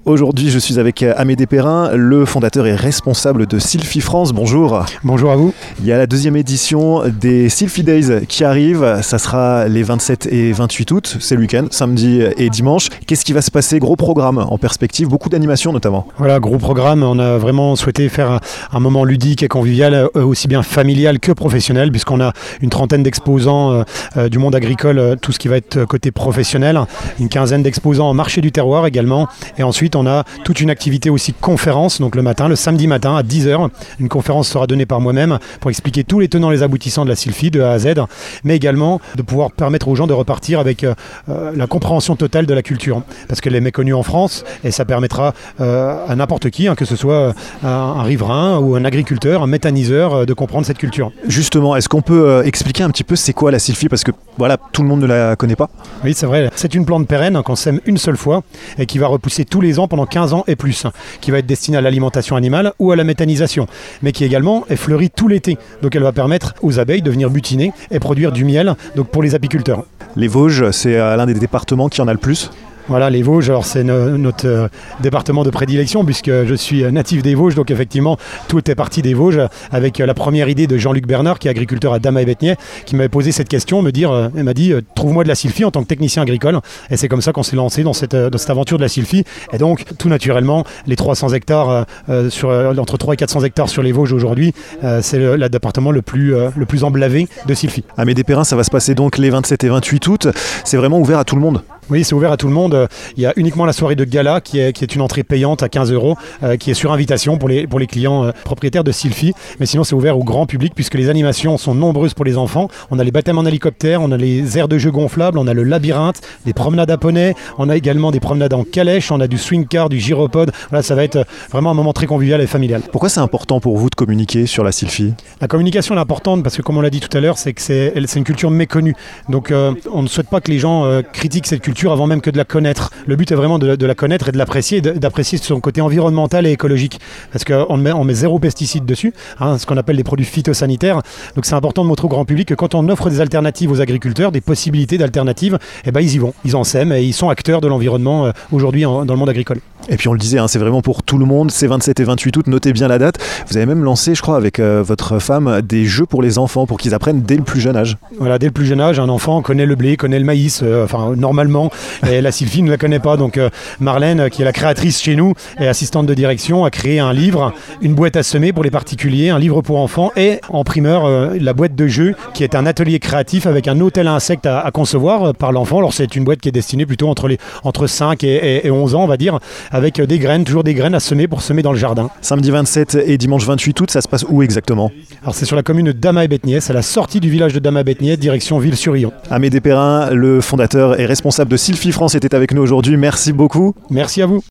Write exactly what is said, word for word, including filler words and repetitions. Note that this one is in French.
Aujourd'hui, je suis avec Amédée Perrin, le fondateur et responsable de Sylphie France. Bonjour. Bonjour à vous. Il y a la deuxième édition des Sylphie Days qui arrive. Ça sera les vingt-sept et vingt-huit août. C'est le week-end, samedi et dimanche. Qu'est-ce qui va se passer? Gros programme en perspective, beaucoup d'animations notamment. Voilà, gros programme. On a vraiment souhaité faire un, un moment ludique et convivial, aussi bien familial que professionnel, puisqu'on a une trentaine d'exposants euh, euh, du monde agricole, euh, tout ce qui va être côté professionnel, une quinzaine d'exposants en marché du terroir également. Et ensuite, on a toute une activité aussi conférence, donc le matin, le samedi matin à dix heures. Une conférence sera donnée par moi-même pour expliquer tous les tenants et les aboutissants de la Sylphie de A à Z, mais également de pouvoir permettre aux gens de repartir avec euh, la compréhension totale de la culture, parce qu'elle est méconnue en France et ça permettra euh, à n'importe qui, hein, que ce soit un, un riverain ou un agriculteur, un méthaniseur, euh, de comprendre cette culture. Justement, est-ce qu'on peut euh, expliquer un petit peu c'est quoi la Sylphie? Parce que voilà, tout le monde ne la connaît pas. Oui, c'est vrai. C'est une plante pérenne hein, qu'on sème une seule fois et qui va repousser tous les ans pendant quinze ans et plus, qui va être destinée à l'alimentation animale ou à la méthanisation, mais qui également est fleurie tout l'été. Donc elle va permettre aux abeilles de venir butiner et produire du miel, donc pour les apiculteurs. Les Vosges, c'est l'un des départements qui en a le plus. Voilà, les Vosges, alors c'est no, notre euh, département de prédilection puisque je suis natif des Vosges, donc effectivement tout est parti des Vosges avec euh, la première idée de Jean-Luc Bernard qui est agriculteur à Damay-Bétheniers, qui m'avait posé cette question, me dire, euh, il m'a dit euh, trouve-moi de la Sylphie en tant que technicien agricole, et c'est comme ça qu'on s'est lancé dans cette, euh, dans cette aventure de la Sylphie. Et donc tout naturellement les trois cents hectares euh, euh, sur, euh, entre trois et quatre cents hectares sur les Vosges aujourd'hui, euh, c'est le, le département le plus, euh, le plus emblavé de Sylphie. Amédée Perrin, ça va se passer donc les vingt-sept et vingt-huit août, c'est vraiment ouvert à tout le monde? Oui, c'est ouvert à tout le monde. Il y a uniquement la soirée de gala qui est, qui est une entrée payante à quinze euros, euh, qui est sur invitation pour les, pour les clients euh, propriétaires de Sylphie. Mais sinon, c'est ouvert au grand public puisque les animations sont nombreuses pour les enfants. On a les baptêmes en hélicoptère, on a les aires de jeux gonflables, on a le labyrinthe, des promenades à poney, on a également des promenades en calèche, on a du swing car, du gyropode. Voilà, ça va être vraiment un moment très convivial et familial. Pourquoi c'est important pour vous de communiquer sur la Sylphie? La communication est importante parce que, comme on l'a dit tout à l'heure, c'est que c'est, c'est une culture méconnue. Donc, euh, on ne souhaite pas que les gens euh, critiquent cette culture avant même que de la connaître. Le but est vraiment de, de la connaître et de l'apprécier, et d'apprécier son côté environnemental et écologique. Parce qu'on met, on met zéro pesticide dessus, hein, ce qu'on appelle des produits phytosanitaires. Donc c'est important de montrer au grand public que quand on offre des alternatives aux agriculteurs, des possibilités d'alternatives, eh ben, ils y vont, ils en sèment et ils sont acteurs de l'environnement euh, aujourd'hui en, dans le monde agricole. Et puis on le disait, hein, c'est vraiment pour tout le monde, c'est vingt-sept et vingt-huit août, notez bien la date. Vous avez même lancé, je crois, avec euh, votre femme, des jeux pour les enfants, pour qu'ils apprennent dès le plus jeune âge. Voilà, dès le plus jeune âge, un enfant connaît le blé, connaît le maïs, euh, enfin normalement, et la Sylphie ne la connaît pas. Donc euh, Marlène, qui est la créatrice chez nous et assistante de direction, a créé un livre, une boîte à semer pour les particuliers, un livre pour enfants et en primeur, euh, la boîte de jeu, qui est un atelier créatif avec un hôtel à insectes à, à concevoir euh, par l'enfant. Alors c'est une boîte qui est destinée plutôt entre, les, entre cinq et, et, et onze ans, on va dire, avec euh, des graines, toujours des graines à semer pour semer dans le jardin. Samedi vingt-sept et dimanche vingt-huit août, ça se passe où exactement? Alors c'est sur la commune de Damay-Bétheniers, c'est la sortie du village de Damay-Bétheniers, direction Ville-sur-Yon. Amédée Perrin, le fondateur et responsable de Sylphie France, était avec nous aujourd'hui. Merci beaucoup. Merci à vous.